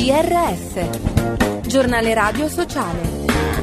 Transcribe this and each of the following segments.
GRS, Giornale Radio Sociale.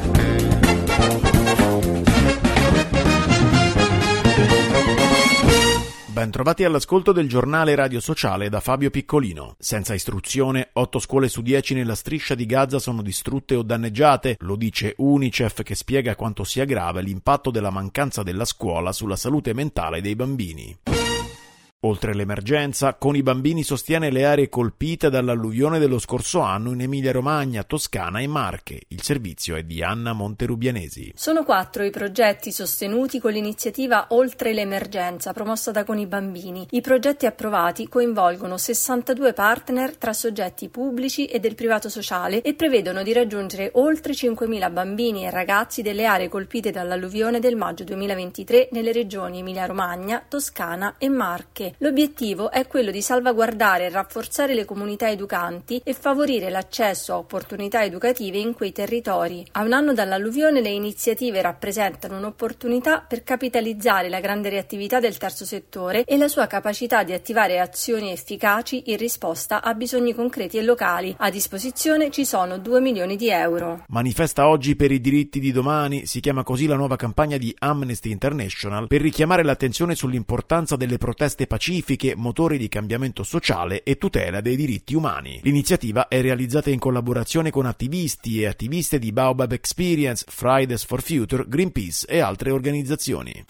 Bentrovati all'ascolto del Giornale Radio Sociale da Fabio Piccolino. Senza istruzione, 8 scuole su 10 nella striscia di Gaza sono distrutte o danneggiate, lo dice UNICEF, che spiega quanto sia grave l'impatto della mancanza della scuola sulla salute mentale dei bambini. Oltre l'emergenza, CONI Bambini sostiene le aree colpite dall'alluvione dello scorso anno in Emilia-Romagna, Toscana e Marche. Il servizio è di Anna Monterubianesi. Sono 4 i progetti sostenuti con l'iniziativa Oltre l'emergenza, promossa da CONI Bambini. I progetti approvati coinvolgono 62 partner tra soggetti pubblici e del privato sociale e prevedono di raggiungere oltre 5.000 bambini e ragazzi delle aree colpite dall'alluvione del maggio 2023 nelle regioni Emilia-Romagna, Toscana e Marche. L'obiettivo è quello di salvaguardare e rafforzare le comunità educanti e favorire l'accesso a opportunità educative in quei territori. A un anno dall'alluvione le iniziative rappresentano un'opportunità per capitalizzare la grande reattività del terzo settore e la sua capacità di attivare azioni efficaci in risposta a bisogni concreti e locali. A disposizione ci sono 2 milioni di euro. Manifesta oggi per i diritti di domani, si chiama così la nuova campagna di Amnesty International per richiamare l'attenzione sull'importanza delle proteste pacifiche, motore di cambiamento sociale e tutela dei diritti umani. L'iniziativa è realizzata in collaborazione con attivisti e attiviste di Baobab Experience, Fridays for Future, Greenpeace e altre organizzazioni.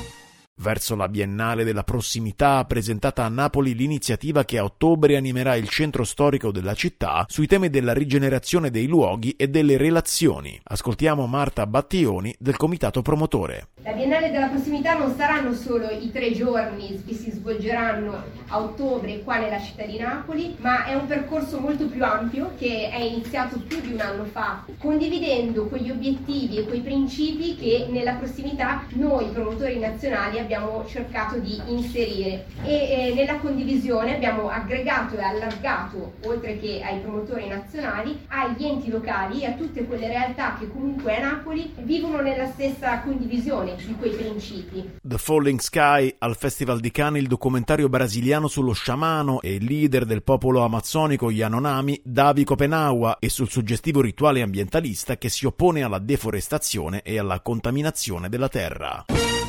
Verso la Biennale della Prossimità ha presentata a Napoli l'iniziativa che a ottobre animerà il centro storico della città sui temi della rigenerazione dei luoghi e delle relazioni. Ascoltiamo Marta Battioni del comitato promotore. La Biennale della Prossimità non saranno solo i 3 giorni che si svolgeranno a ottobre qua nella città di Napoli, ma è un percorso molto più ampio che è iniziato più di un anno fa, condividendo quegli obiettivi e quei principi che nella prossimità noi promotori nazionali abbiamo cercato di inserire e nella condivisione abbiamo aggregato e allargato, oltre che ai promotori nazionali, agli enti locali e a tutte quelle realtà che comunque a Napoli vivono nella stessa condivisione di quei principi. The Falling Sky, al Festival di Cannes il documentario brasiliano sullo sciamano e il leader del popolo amazzonico Yanomami, Davi Kopenawa, e sul suggestivo rituale ambientalista che si oppone alla deforestazione e alla contaminazione della terra.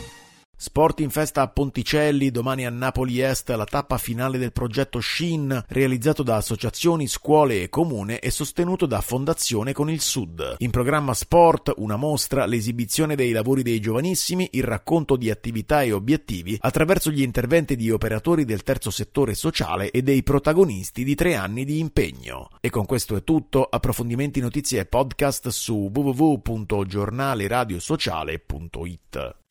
Sport in festa a Ponticelli, domani a Napoli Est la tappa finale del progetto SHIN, realizzato da associazioni, scuole e comune e sostenuto da Fondazione con il Sud. In programma sport, una mostra, l'esibizione dei lavori dei giovanissimi, il racconto di attività e obiettivi attraverso gli interventi di operatori del terzo settore sociale e dei protagonisti di 3 anni di impegno. E con questo è tutto, approfondimenti, notizie e podcast su www.giornaleradiosociale.it.